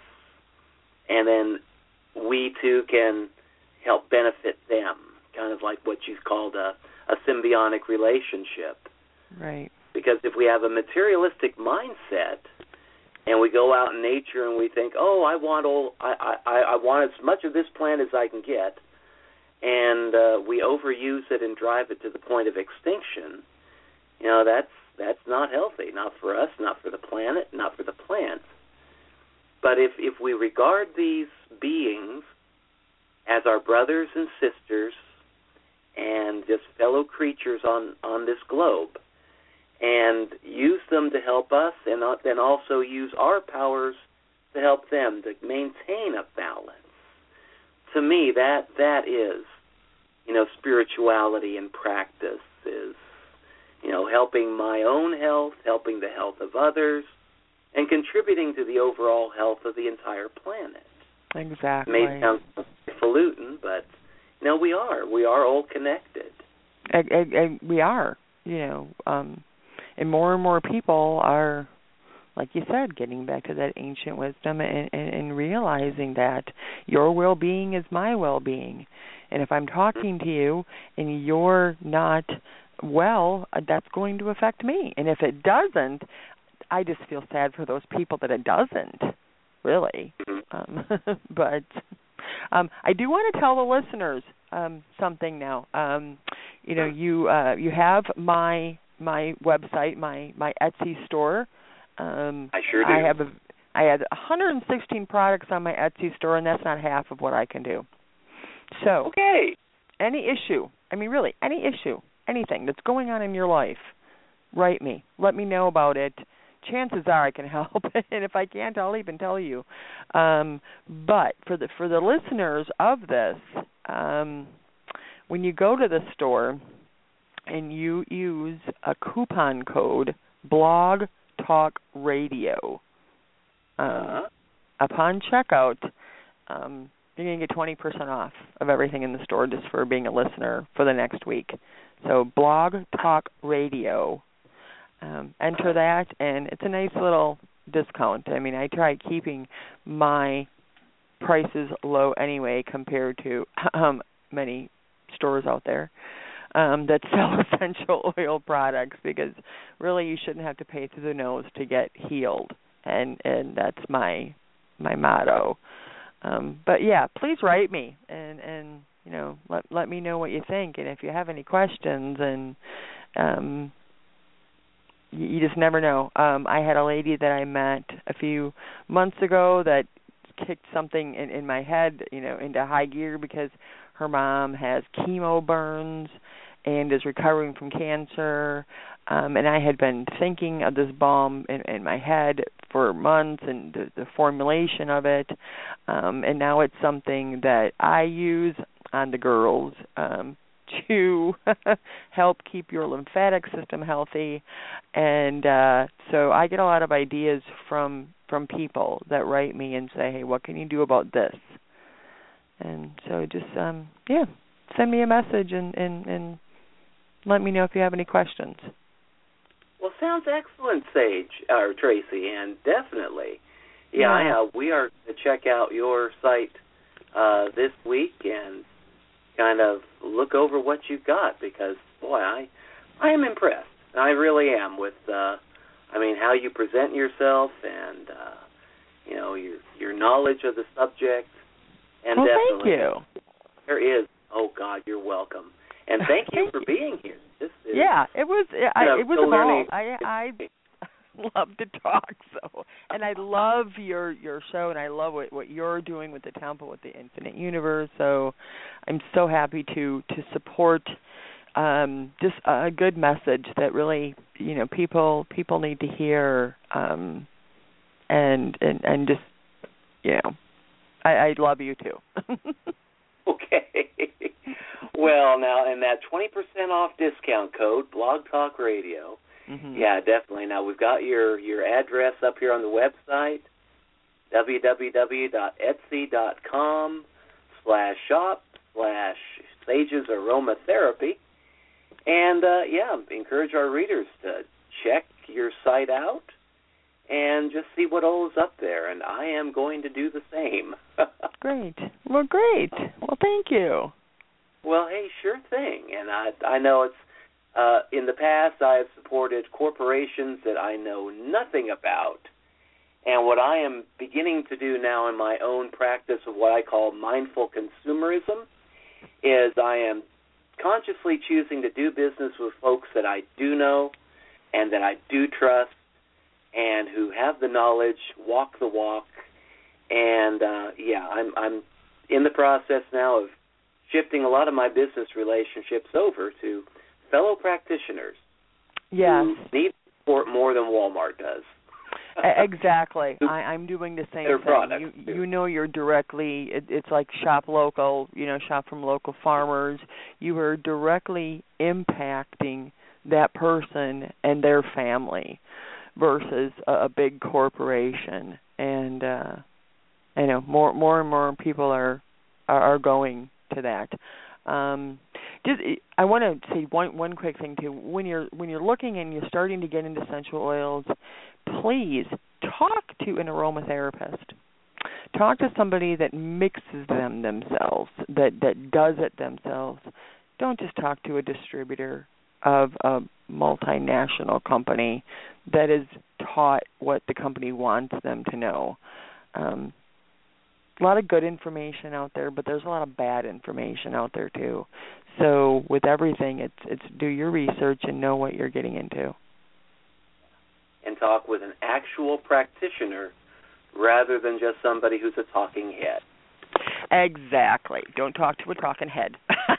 and then we too can help benefit them, kind of like what you called a, a symbiotic relationship. Right. Because if we have a materialistic mindset and we go out in nature and we think, oh, I want all, I, I, I want as much of this plant as I can get, and uh, we overuse it and drive it to the point of extinction, you know, that's that's not healthy, not for us, not for the planet, not for the plant. But if, if we regard these beings as our brothers and sisters and just fellow creatures on, on this globe, and use them to help us, and then also use our powers to help them, to maintain a balance. To me, that that is, you know, spirituality in practice, is, you know, helping my own health, helping the health of others, and contributing to the overall health of the entire planet. Exactly. It may sound highfalutin, but, you know, we are. We are all connected. And, and, and we are, you know, um, and more and more people are, like you said, getting back to that ancient wisdom and, and, and realizing that your well-being is my well-being. And if I'm talking to you and you're not well, that's going to affect me. And if it doesn't, I just feel sad for those people that it doesn't, really. Um, but um, I do want to tell the listeners um, something now. Um, you know, you uh, you have my my website, my, my Etsy store. Um, I sure do. I have a, I had one hundred sixteen products on my Etsy store, and that's not half of what I can do. So, okay. Any issue, I mean, really, any issue, anything that's going on in your life, write me. Let me know about it. Chances are I can help, and if I can't, I'll even tell you. Um, but for the for the listeners of this, um, when you go to the store and you use a coupon code Blog Talk Radio, um, uh-huh. upon checkout, um, you're going to get twenty percent off of everything in the store just for being a listener for the next week. So Blog Talk Radio. Um, enter that, and it's a nice little discount. I mean, I try keeping my prices low anyway compared to um, many stores out there um, that sell essential oil products, because really you shouldn't have to pay through the nose to get healed, and and that's my my motto. Um, but yeah, please write me and and you know let let me know what you think, and if you have any questions, and um, you, you just never know. Um, I had a lady that I met a few months ago that kicked something in, in my head, you know, into high gear because her mom has chemo burns and is recovering from cancer. Um, and I had been thinking of this balm in, in my head for months and the, the formulation of it. Um, and now it's something that I use on the girls um, to help keep your lymphatic system healthy. And uh, so I get a lot of ideas from from people that write me and say, hey, what can you do about this? And so just, um, yeah, send me a message and, and, and let me know if you have any questions. Well, sounds excellent, Sage, or Tracy, and definitely. Yeah, yeah. I, uh, we are to check out your site uh, this week and kind of look over what you've got because, boy, I I am impressed. I really am with, uh, I mean, how you present yourself and, uh, you know, your your knowledge of the subject. And well, definitely, thank you. There is. Oh, God, you're welcome. And thank you thank for you. being here. This is, yeah, it was I, you know, it was a ball. I I love to talk, so and I love your your show, and I love what what you're doing with the temple, with the Infinite Universe. So I'm so happy to to support um, just a good message that really, you know, people people need to hear, um, and and and just, you know, I, I love you too. Okay. Well, now, and that twenty percent off discount code, Blog Talk Radio. Mm-hmm. Yeah, definitely. Now, we've got your, your address up here on the website, www.etsy.com slash shop slash Sage's Aromatherapy. And, uh, yeah, encourage our readers to check your site out and just see what all is up there. And I am going to do the same. Great. Well, great. Well, thank you. Well, hey, sure thing. And I I know it's, uh, in the past I have supported corporations that I know nothing about. And what I am beginning to do now in my own practice of what I call mindful consumerism is I am consciously choosing to do business with folks that I do know and that I do trust and who have the knowledge, walk the walk. And, uh, yeah, I'm I'm in the process now of shifting a lot of my business relationships over to fellow practitioners yes. who need support more than Walmart does. Exactly. I, I'm doing the same Their thing. products, You, too. you know you're directly, it, it's like shop local, you know, shop from local farmers. You are directly impacting that person and their family versus a, a big corporation. And, uh, I know, more more and more people are are, are going to that. Um, just, I want to say one one quick thing too. When you're when you're looking and you're starting to get into essential oils, please talk to an aromatherapist. Talk to somebody that mixes them themselves, that that does it themselves. Don't just talk to a distributor of a multinational company that is taught what the company wants them to know. Um, a lot of good information out there, but there's a lot of bad information out there too. So with everything, it's it's do your research and know what you're getting into. And talk with an actual practitioner rather than just somebody who's a talking head. Exactly. Don't talk to a talking head.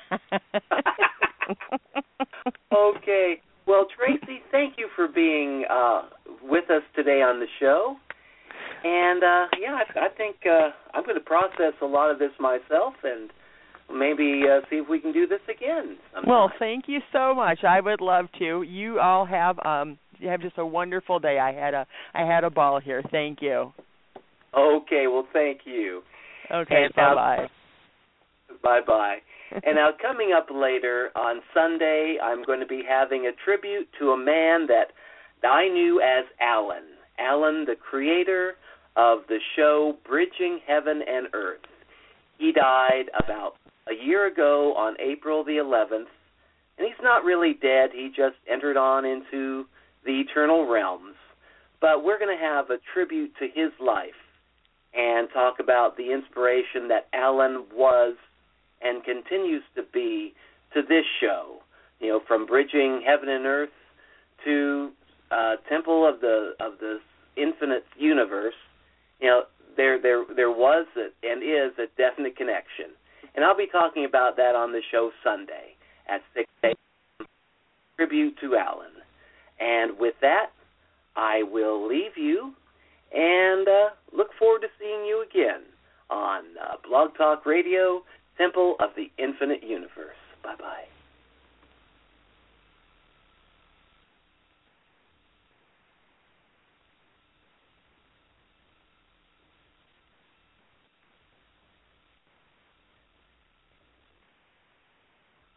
Okay. Well, Tracy, thank you for being uh, with us today on the show. And, uh, yeah, I, I think uh, I'm going to process a lot of this myself and maybe uh, see if we can do this again sometime. Well, thank you so much. I would love to. You all have um, you have just a wonderful day. I had a I had a ball here. Thank you. Okay. Well, thank you. Okay. And, bye uh, bye. Bye bye. And now coming up later on Sunday, I'm going to be having a tribute to a man that I knew as Alan. Alan, the creator of the show Bridging Heaven and Earth. He died about a year ago on April the eleventh, and he's not really dead. He just entered on into the eternal realms. But we're going to have a tribute to his life and talk about the inspiration that Alan was and continues to be to this show, you know, from Bridging Heaven and Earth to uh, Temple of the of the Infinite Universe. You know, there there there was a, and is a definite connection. And I'll be talking about that on the show Sunday at six a.m. Tribute to Alan. And with that, I will leave you and uh, look forward to seeing you again on uh, Blog Talk Radio, Temple of the Infinite Universe. Bye-bye.